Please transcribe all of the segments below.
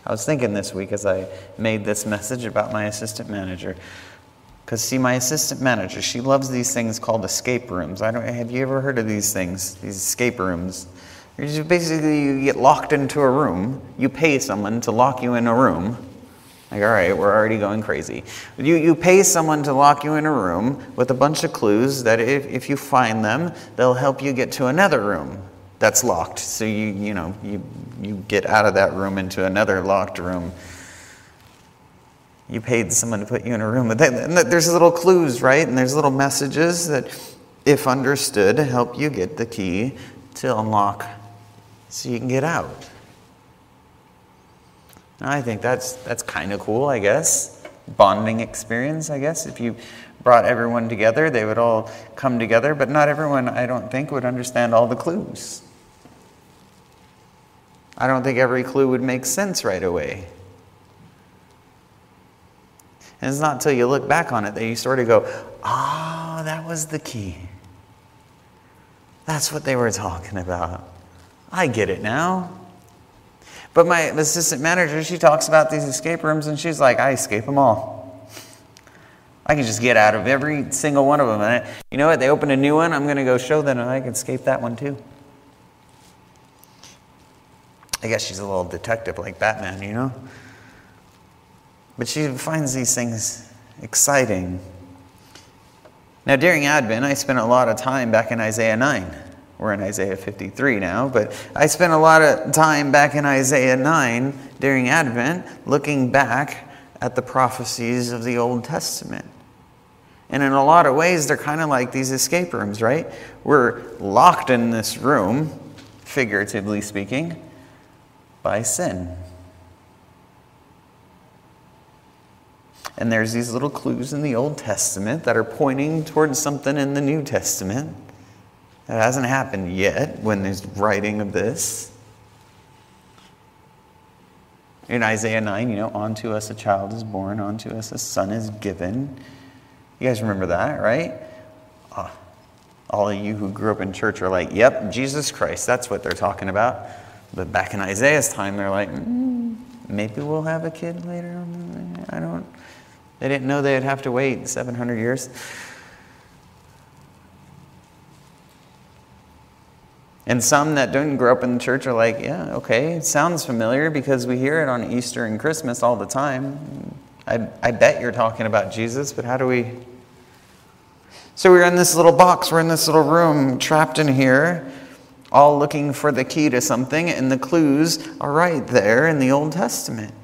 I was thinking this week as I made this message about my assistant manager. Because, see, my assistant manager, she loves these things called escape rooms. Have you ever heard of these things, these escape rooms? Basically, you get locked into a room. You pay someone to lock you in a room. Like, all right, we're already going crazy. You pay someone to lock you in a room with a bunch of clues that if you find them, they'll help you get to another room that's locked. So you get out of that room into another locked room. You paid someone to put you in a room. But there's little clues, right? And there's little messages that, if understood, help you get the key to unlock so you can get out. And I think that's kind of cool, I guess. Bonding experience, I guess. If you brought everyone together, they would all come together. But not everyone, I don't think, would understand all the clues. I don't think every clue would make sense right away. And it's not until you look back on it that you sort of go, that was the key. That's what they were talking about. I get it now. But my assistant manager, she talks about these escape rooms, and she's like, I escape them all. I can just get out of every single one of them. And you know what? They open a new one, I'm going to go show them, and I can escape that one too. I guess she's a little detective like Batman, you know? But she finds these things exciting. Now, during Advent, I spent a lot of time back in Isaiah 9. We're in Isaiah 53 now, but I spent a lot of time back in Isaiah 9 during Advent looking back at the prophecies of the Old Testament. And in a lot of ways, they're kind of like these escape rooms, right? We're locked in this room, figuratively speaking, by sin. And there's these little clues in the Old Testament that are pointing towards something in the New Testament that hasn't happened yet when there's writing of this. In Isaiah 9, unto us a child is born, unto us a son is given. You guys remember that, right? All of you who grew up in church are like, yep, Jesus Christ, that's what they're talking about. But back in Isaiah's time, they're like, maybe we'll have a kid later. They didn't know they'd have to wait 700 years. And some that didn't grow up in the church are like, yeah, okay, it sounds familiar because we hear it on Easter and Christmas all the time. I bet you're talking about Jesus, but how do we... So we're in this little box, we're in this little room, trapped in here, all looking for the key to something, and the clues are right there in the Old Testament.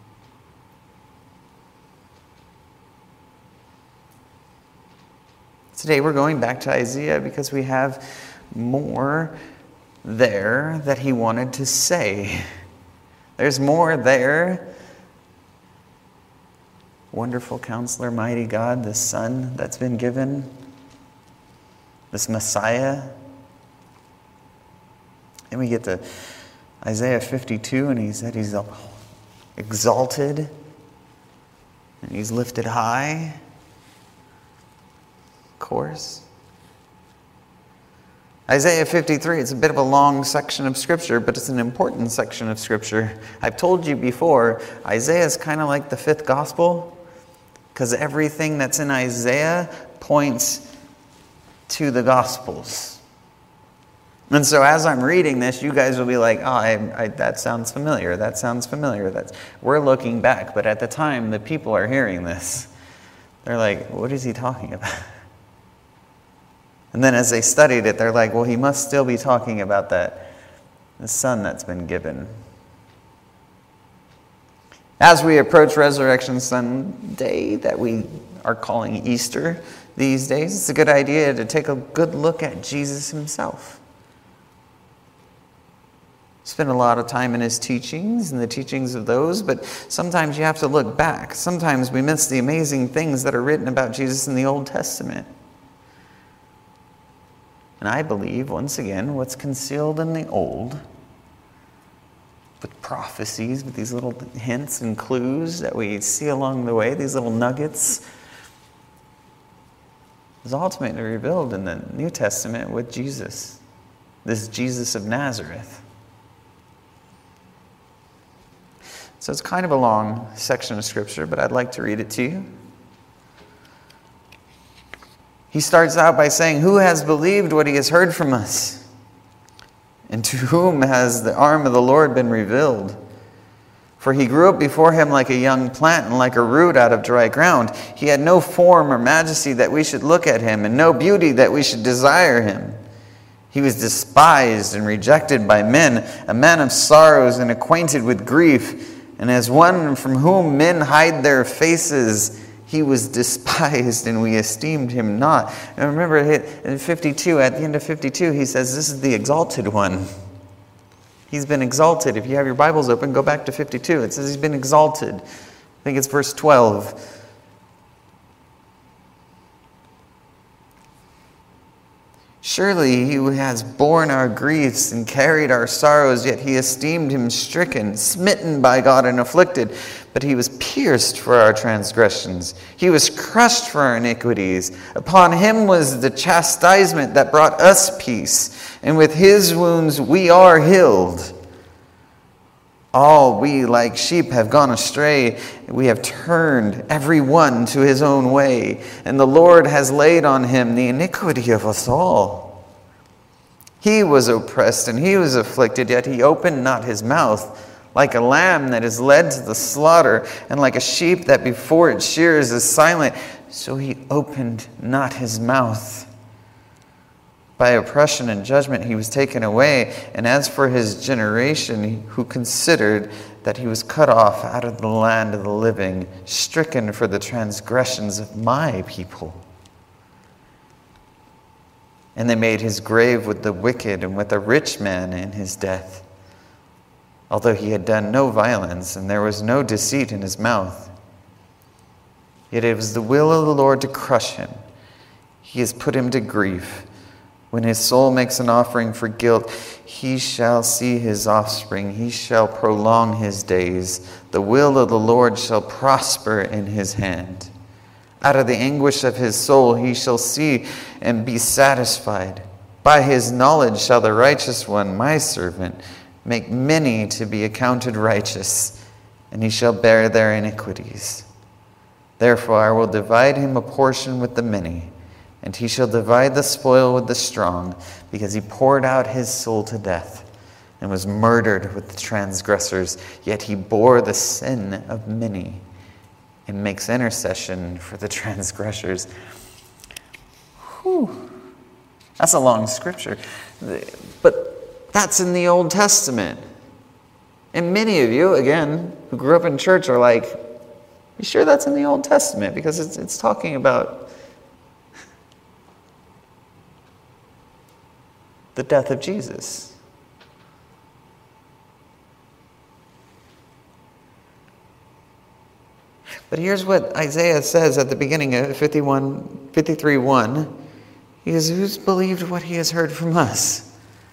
Today we're going back to Isaiah because we have more there that he wanted to say. There's more there. Wonderful Counselor, Mighty God, the Son that's been given, this Messiah. And we get to Isaiah 52, and he said he's exalted and he's lifted high. Course. Isaiah 53, it's a bit of a long section of Scripture, but it's an important section of Scripture. I've told you before, Isaiah is kind of like the fifth gospel, because everything that's in Isaiah points to the Gospels. And so as I'm reading this, you guys will be like, that sounds familiar, that sounds familiar. We're looking back, but at the time, the people are hearing this. They're like, what is he talking about? And then as they studied it, they're like, well, he must still be talking about the Son that's been given. As we approach Resurrection Sunday, that we are calling Easter these days, it's a good idea to take a good look at Jesus himself. Spend a lot of time in his teachings and the teachings of those, but sometimes you have to look back. Sometimes we miss the amazing things that are written about Jesus in the Old Testament. And I believe, once again, what's concealed in the Old, with prophecies, with these little hints and clues that we see along the way, these little nuggets, is ultimately revealed in the New Testament with Jesus, this Jesus of Nazareth. So it's kind of a long section of Scripture, but I'd like to read it to you. He starts out by saying, "Who has believed what he has heard from us? And to whom has the arm of the Lord been revealed? For he grew up before him like a young plant and like a root out of dry ground. He had no form or majesty that we should look at him, and no beauty that we should desire him. He was despised and rejected by men, a man of sorrows and acquainted with grief. And as one from whom men hide their faces, he was despised, and we esteemed him not." And remember, in 52, at the end of 52, he says, this is the exalted one. He's been exalted. If you have your Bibles open, go back to 52. It says he's been exalted. I think it's verse 12. "Surely he who has borne our griefs and carried our sorrows, yet he esteemed him stricken, smitten by God, and afflicted. But he was pierced for our transgressions. He was crushed for our iniquities. Upon him was the chastisement that brought us peace, and with his wounds we are healed. All we like sheep have gone astray. We have turned every one to his own way, and the Lord has laid on him the iniquity of us all. He was oppressed and he was afflicted, yet he opened not his mouth. Like a lamb that is led to the slaughter, and like a sheep that before its shears is silent, so he opened not his mouth. By oppression and judgment he was taken away. And as for his generation, who considered that he was cut off out of the land of the living, stricken for the transgressions of my people. And they made his grave with the wicked and with a rich man in his death, although he had done no violence, and there was no deceit in his mouth. Yet it was the will of the Lord to crush him. He has put him to grief. When his soul makes an offering for guilt, he shall see his offspring. He shall prolong his days. The will of the Lord shall prosper in his hand. Out of the anguish of his soul he shall see and be satisfied. By his knowledge shall the righteous one, my servant, make many to be accounted righteous, and he shall bear their iniquities. Therefore I will divide him a portion with the many, and he shall divide the spoil with the strong, because he poured out his soul to death and was murdered with the transgressors. Yet he bore the sin of many and makes intercession for the transgressors. Whew. That's a long scripture. But that's in the Old Testament. And many of you, again, who grew up in church are like, you sure that's in the Old Testament? Because it's talking about the death of Jesus. But here's what Isaiah says at the beginning of 53:1. He says, who's believed what he has heard from us?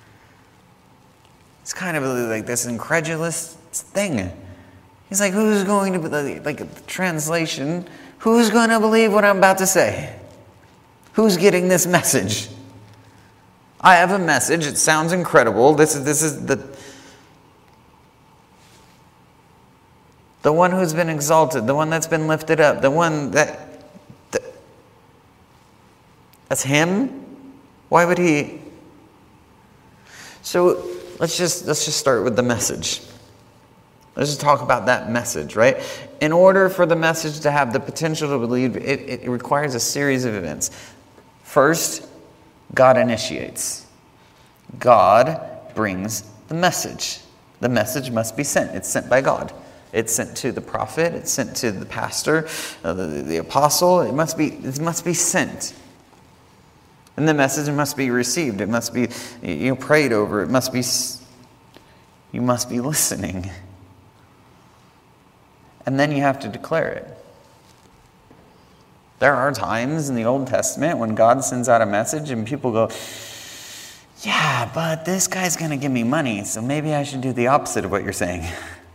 It's kind of like this incredulous thing. He's like, who's going to, like the translation, who's going to believe what I'm about to say? Who's getting this message? I have a message. It sounds incredible. This is the one who's been exalted, the one that's been lifted up, the one that's him. Why would he? So let's just start with the message. Let's just talk about that message, right? In order for the message to have the potential to believe, it requires a series of events. First, God initiates. God brings the message. The message must be sent. It's sent by God. It's sent to the prophet. It's sent to the pastor, the apostle. It must be sent. And the message must be received. It must be prayed over. You must be listening. And then you have to declare it. There are times in the Old Testament when God sends out a message and people go, yeah, but this guy's going to give me money, so maybe I should do the opposite of what you're saying.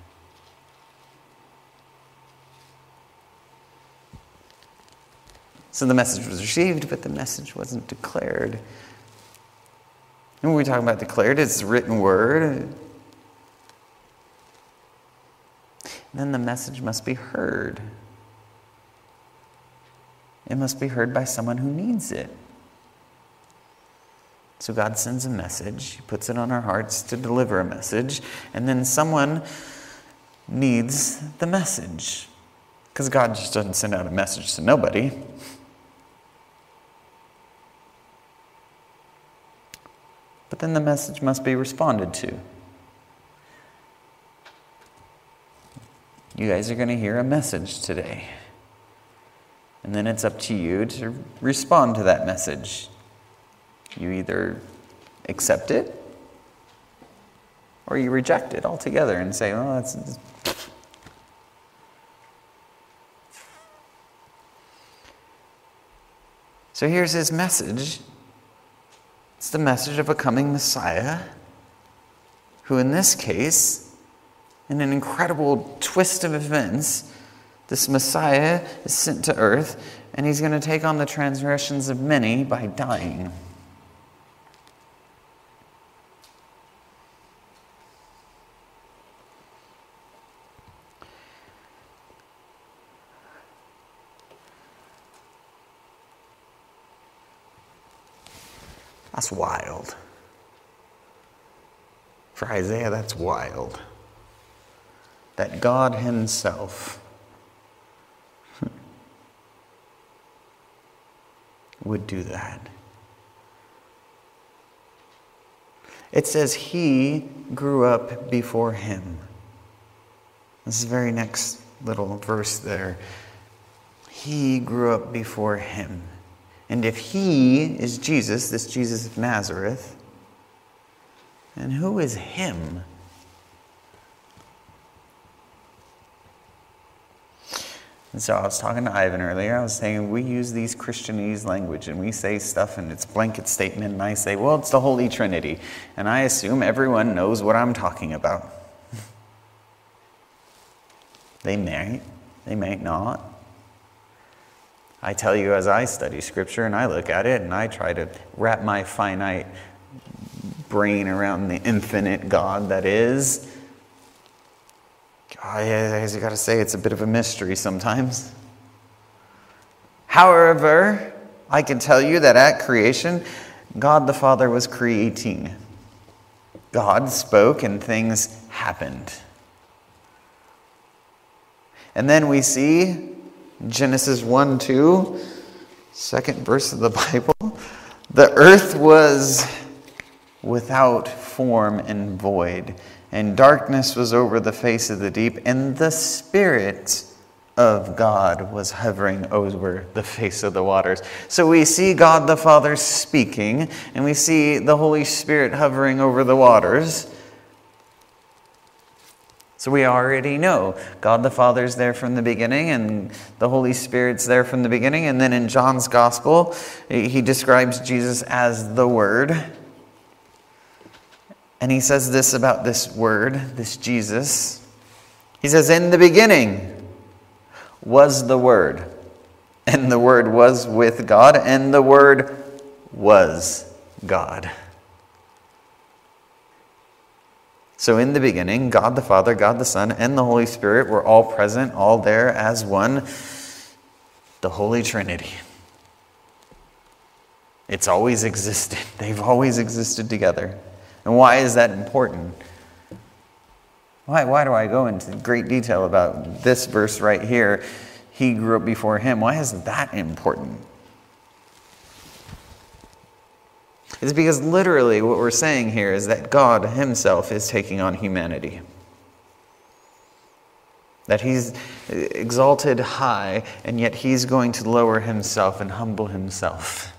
So the message was received, but the message wasn't declared. And when we talk about declared, it's written word. then the message must be heard. It must be heard by someone who needs it. So God sends a message. He puts it on our hearts to deliver a message. And then someone needs the message. Because God just doesn't send out a message to nobody. But then the message must be responded to. You guys are going to hear a message today. And then it's up to you to respond to that message. You either accept it or you reject it altogether and say, oh, that's... So here's his message. It's the message of a coming Messiah who, in this case, in an incredible twist of events, this Messiah is sent to earth and he's going to take on the transgressions of many by dying. That's wild. For Isaiah, that's wild. That God himself would do that. It says he grew up before him. This is the very next little verse there. He grew up before him. And if he is Jesus, this Jesus of Nazareth, then who is him? And so I was talking to Ivan earlier. I was saying we use these Christianese language and we say stuff and it's blanket statement. And I say, well, it's the Holy Trinity. And I assume everyone knows what I'm talking about. They may not. I tell you as I study Scripture and I look at it and I try to wrap my finite brain around the infinite God that is. I got to say, it's a bit of a mystery sometimes. However, I can tell you that at creation, God the Father was creating. God spoke and things happened. And then we see Genesis 1:2, second verse of the Bible. The earth was without form and void, and darkness was over the face of the deep, and the Spirit of God was hovering over the face of the waters. So we see God the Father speaking, and we see the Holy Spirit hovering over the waters. So we already know God the Father's there from the beginning and the Holy Spirit's there from the beginning. And then in John's Gospel, he describes Jesus as the Word. And he says this about this Word, this Jesus. He says, in the beginning was the Word, and the Word was with God, and the Word was God. So in the beginning, God the Father, God the Son, and the Holy Spirit were all present, all there as one. The Holy Trinity. It's always existed. They've always existed together. And why is that important? Why do I go into great detail about this verse right here? He grew up before him. Why is that important? It's because literally what we're saying here is that God himself is taking on humanity. That he's exalted high, and yet he's going to lower himself and humble himself.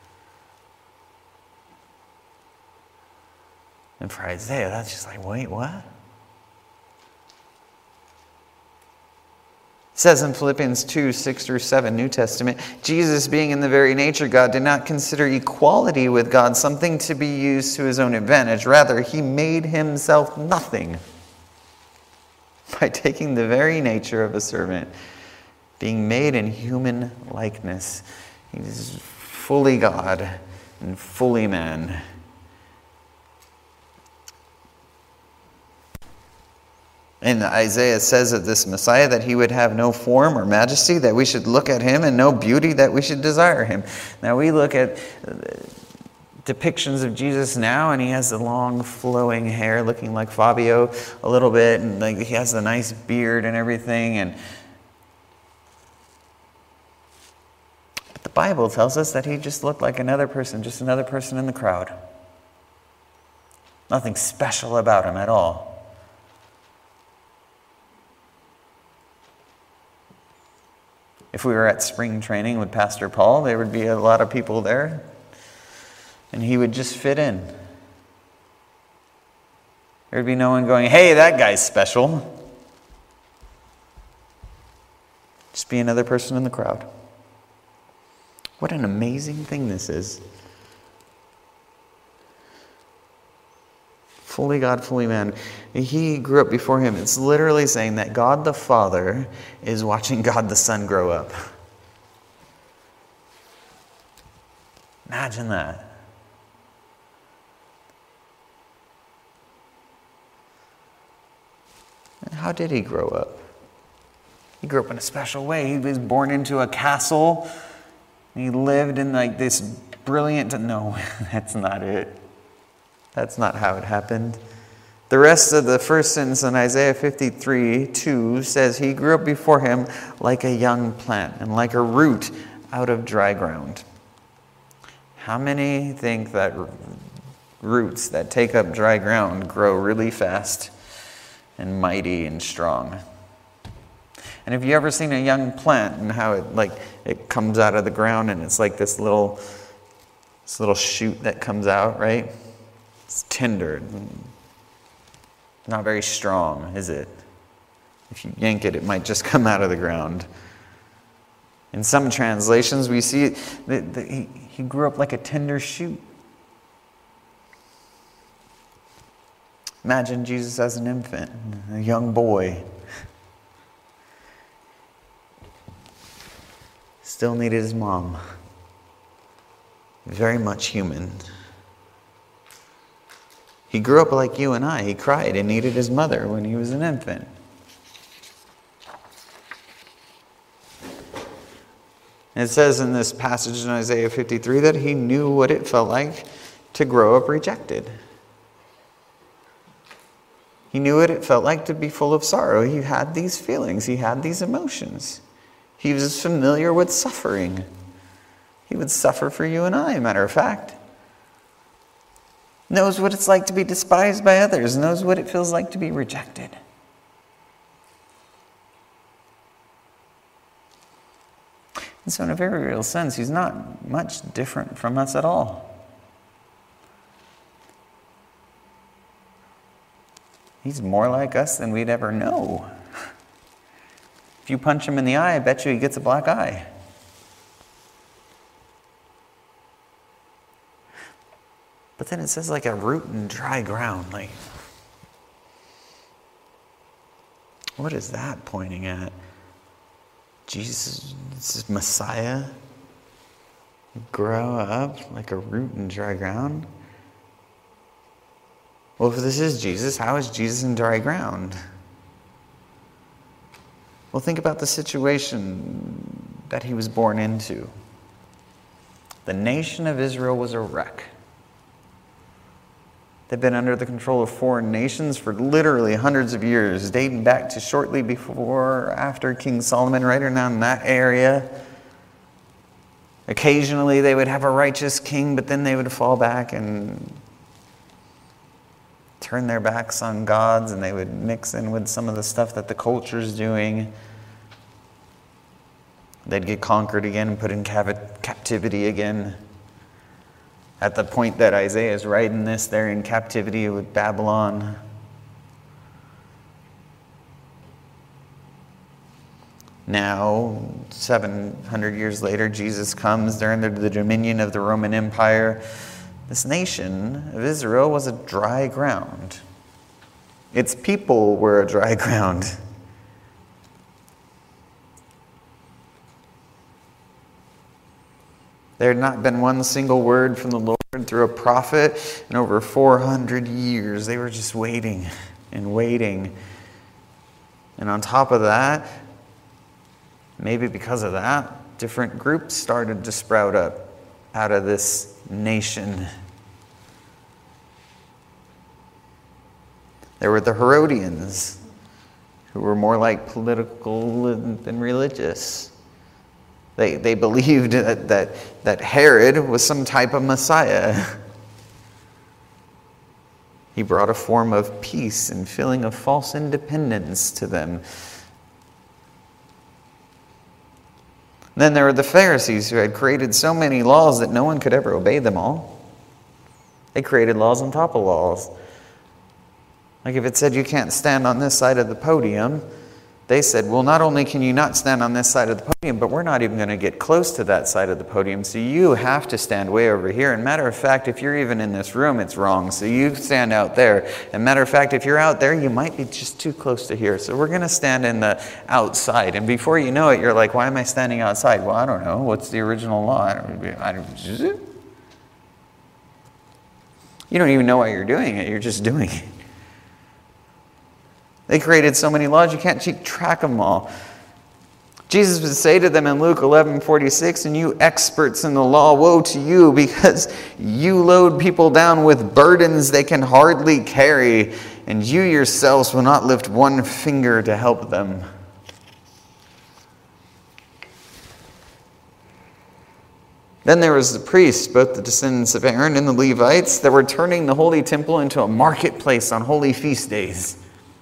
And for Isaiah, that's just like, wait, what? It says in Philippians 2:6-7, New Testament, Jesus, being in the very nature God, did not consider equality with God something to be used to his own advantage. Rather, he made himself nothing by taking the very nature of a servant, being made in human likeness. He is fully God and fully man. And Isaiah says of this Messiah that he would have no form or majesty, that we should look at him, and no beauty, that we should desire him. Now we look at depictions of Jesus now, and he has the long flowing hair looking like Fabio a little bit, and like he has the nice beard and everything. But the Bible tells us that he just looked like another person, just another person in the crowd. Nothing special about him at all. If we were at spring training with Pastor Paul, there would be a lot of people there, and he would just fit in. There would be no one going, "Hey, that guy's special." Just be another person in the crowd. What an amazing thing this is. Fully God, fully man. He grew up before him. It's literally saying that God the Father is watching God the Son grow up. Imagine that. And how did he grow up? He grew up in a special way. He was born into a castle. He lived in like this brilliant... No, that's not it. That's not how it happened. The rest of the first sentence in Isaiah 53:2 says, he grew up before him like a young plant and like a root out of dry ground. How many think that roots that take up dry ground grow really fast and mighty and strong? And have you ever seen a young plant and how it comes out of the ground and it's like this little shoot that comes out, right? It's tender, not very strong, is it? If you yank it, it might just come out of the ground. In some translations, we see that he grew up like a tender shoot. Imagine Jesus as an infant, a young boy. Still needed his mom. Very much human. He grew up like you and I. He cried and needed his mother when he was an infant. And it says in this passage in Isaiah 53 that he knew what it felt like to grow up rejected. He knew what it felt like to be full of sorrow. He had these feelings. He had these emotions. He was familiar with suffering. He would suffer for you and I, matter of fact. Knows what it's like to be despised by others, knows what it feels like to be rejected. And so in a very real sense, he's not much different from us at all. He's more like us than we'd ever know. If you punch him in the eye, I bet you he gets a black eye. But then it says like a root in dry ground. Like, what is that pointing at? Jesus, this is Messiah, grow up like a root in dry ground? Well, if this is Jesus, how is Jesus in dry ground? Well, think about the situation that he was born into. The nation of Israel was a wreck. They've been under the control of foreign nations for literally hundreds of years, dating back to shortly before or after King Solomon, right around in that area. Occasionally they would have a righteous king, but then they would fall back and turn their backs on gods, and they would mix in with some of the stuff that the culture's doing. They'd get conquered again and put in captivity again. At the point that Isaiah is writing this, they're in captivity with Babylon. Now, 700 years later, Jesus comes. They're under the dominion of the Roman Empire. This nation of Israel was a dry ground. Its people were a dry ground. There had not been one single word from the Lord through a prophet in over 400 years. They were just waiting and waiting. And on top of that, maybe because of that, different groups started to sprout up out of this nation. There were the Herodians, who were more like political than religious. They believed that Herod was some type of Messiah. He brought a form of peace and feeling of false independence to them. Then there were the Pharisees, who had created so many laws that no one could ever obey them all. They created laws on top of laws. Like if it said you can't stand on this side of the podium, they said, well, not only can you not stand on this side of the podium, but we're not even going to get close to that side of the podium, so you have to stand way over here. And matter of fact, if you're even in this room, it's wrong, so you stand out there. And matter of fact, if you're out there, you might be just too close to here, so we're going to stand in the outside. And before you know it, you're like, why am I standing outside? Well, I don't know. What's the original law? You don't even know why you're doing it. You're just doing it. They created so many laws, you can't keep track of them all. Jesus would say to them in Luke 11:46, and you experts in the law, woe to you, because you load people down with burdens they can hardly carry, and you yourselves will not lift one finger to help them. Then there was the priests, both the descendants of Aaron and the Levites, that were turning the holy temple into a marketplace on holy feast days.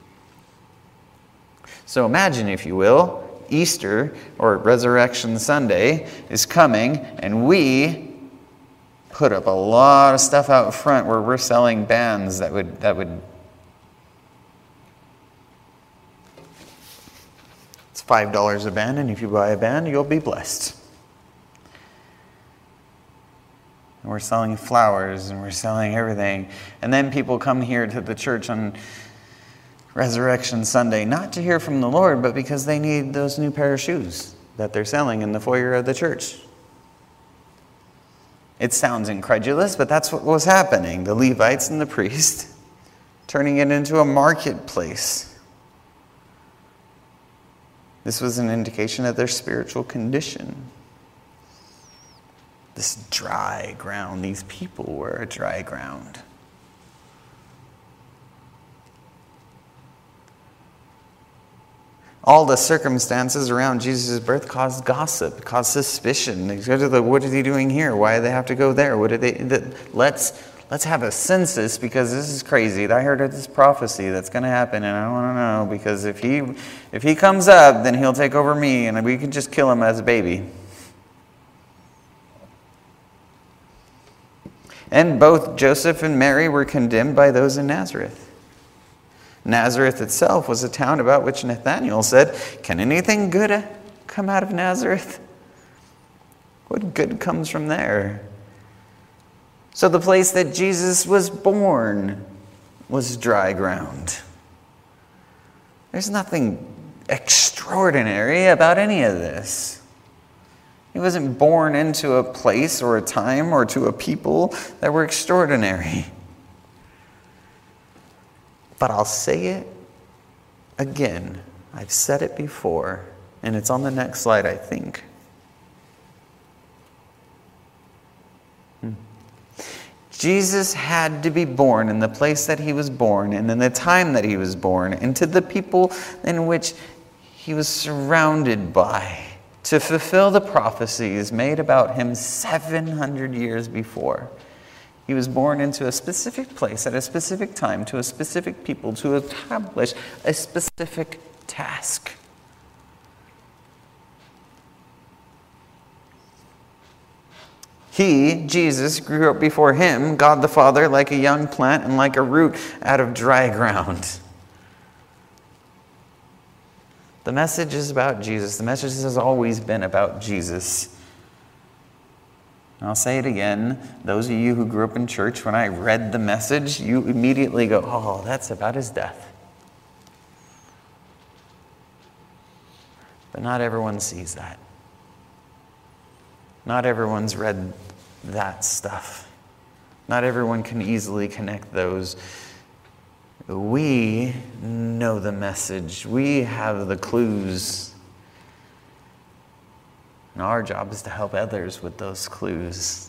So imagine, if you will, Easter or Resurrection Sunday is coming, and we put up a lot of stuff out front where we're selling bands that would it's $5 a band, and if you buy a band, you'll be blessed. And we're selling flowers, and we're selling everything. And then people come here to the church on Resurrection Sunday, not to hear from the Lord, but because they need those new pair of shoes that they're selling in the foyer of the church. It sounds incredulous, but that's what was happening. The Levites and the priests turning it into a marketplace. This was an indication of their spiritual condition. This dry ground, these people were a dry ground. All the circumstances around Jesus' birth caused gossip, caused suspicion. What is he doing here? Why do they have to go there? Let's have a census, because this is crazy. I heard of this prophecy that's going to happen, and I want to know, because if he comes up, then he'll take over me, and we can just kill him as a baby. And both Joseph and Mary were condemned by those in Nazareth. Nazareth itself was a town about which Nathanael said, can anything good come out of Nazareth? What good comes from there? So the place that Jesus was born was dry ground. There's nothing extraordinary about any of this. He wasn't born into a place or a time or to a people that were extraordinary. But I'll say it again. I've said it before, and it's on the next slide, I think. Jesus had to be born in the place that he was born, and in the time that he was born, and to the people in which he was surrounded by, to fulfill the prophecies made about him 700 years before. He was born into a specific place at a specific time to a specific people to accomplish a specific task. He, Jesus, grew up before him, God the Father, like a young plant and like a root out of dry ground. The message is about Jesus. The message has always been about Jesus. I'll say it again. Those of you who grew up in church, when I read the message, you immediately go, oh, that's about his death. But not everyone sees that. Not everyone's read that stuff. Not everyone can easily connect those. We know know the message. We have the clues. And our job is to help others with those clues.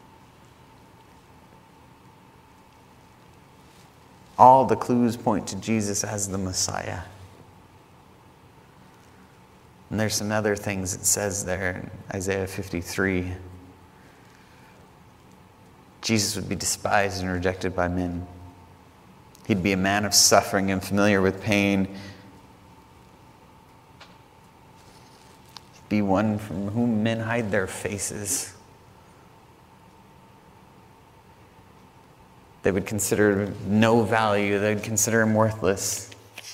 All the clues point to Jesus as the Messiah. And there's some other things it says there in Isaiah 53. Jesus would be despised and rejected by men. He'd be a man of suffering and familiar with pain. He'd be one from whom men hide their faces. They would consider no value. They would consider him worthless.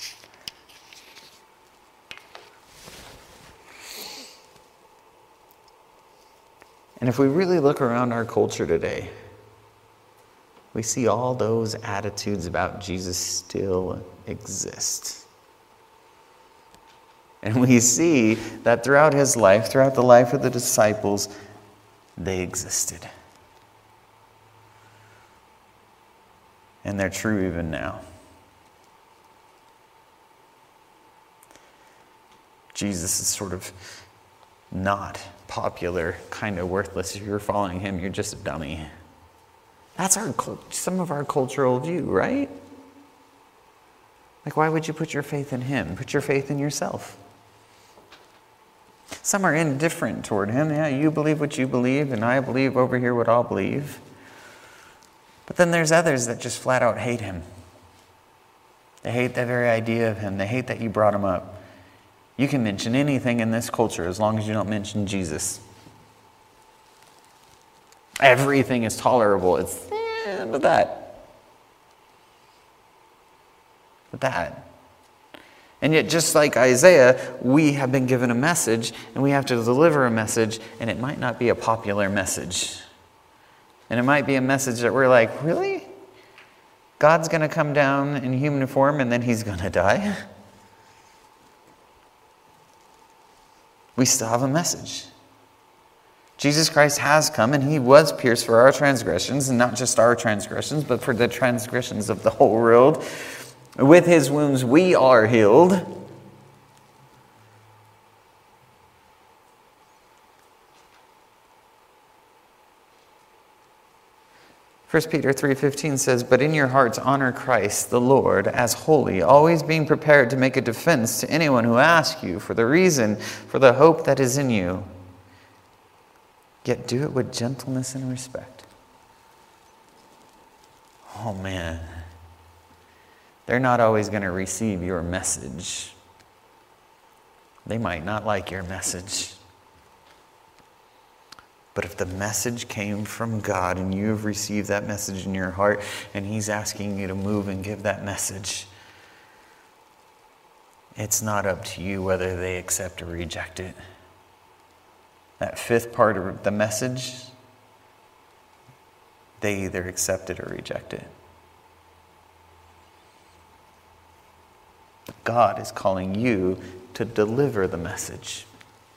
And if we really look around our culture today, we see all those attitudes about Jesus still exist. And we see that throughout his life, throughout the life of the disciples, they existed. And they're true even now. Jesus is sort of not popular, kind of worthless. If you're following him, you're just a dummy. That's some of our cultural view, right? Like, why would you put your faith in him? Put your faith in yourself. Some are indifferent toward him. Yeah, you believe what you believe, and I believe over here what I'll believe. But then there's others that just flat out hate him. They hate the very idea of him. They hate that you brought him up. You can mention anything in this culture as long as you don't mention Jesus. Everything is tolerable. It's but that. And yet, just like Isaiah, we have been given a message, and we have to deliver a message, and it might not be a popular message. And it might be a message that we're like, really? God's going to come down in human form, and then he's going to die? We still have a message. Jesus Christ has come, and he was pierced for our transgressions, and not just our transgressions, but for the transgressions of the whole world. With his wounds we are healed. 1 Peter 3:15 says, "But in your hearts honor Christ the Lord as holy, always being prepared to make a defense to anyone who asks you for the reason for the hope that is in you. Yet do it with gentleness and respect." Oh man, they're not always going to receive your message. They might not like your message. But if the message came from God and you have received that message in your heart and he's asking you to move and give that message, it's not up to you whether they accept or reject it. That fifth part of the message, they either accept it or reject it. God is calling you to deliver the message.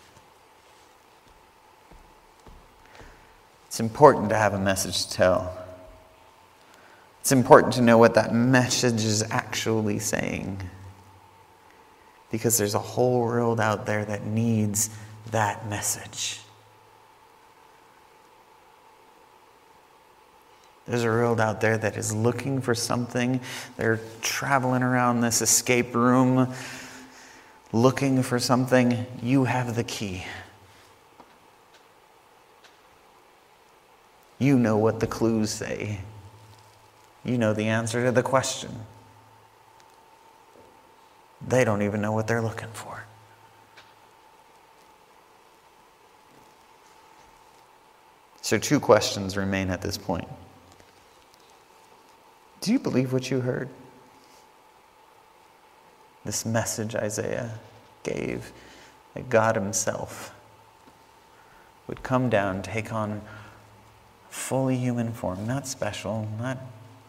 It's important to have a message to tell. It's important to know what that message is actually saying. Because there's a whole world out there that needs that message. There's a world out there that is looking for something. They're traveling around this escape room looking for something. You have the key. You know what the clues say. You know the answer to the question. They don't even know what they're looking for. So 2 questions remain at this point. Do you believe what you heard? This message Isaiah gave, that God himself would come down, take on fully human form, not special, not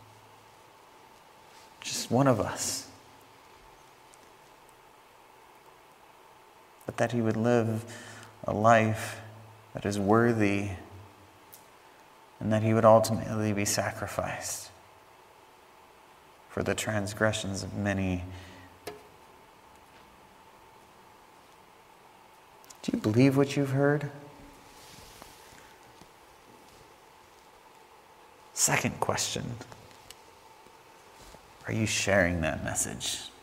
just one of us. But that he would live a life that is worthy and that he would ultimately be sacrificed for the transgressions of many Do you believe what you've heard? Second question, are you sharing that message?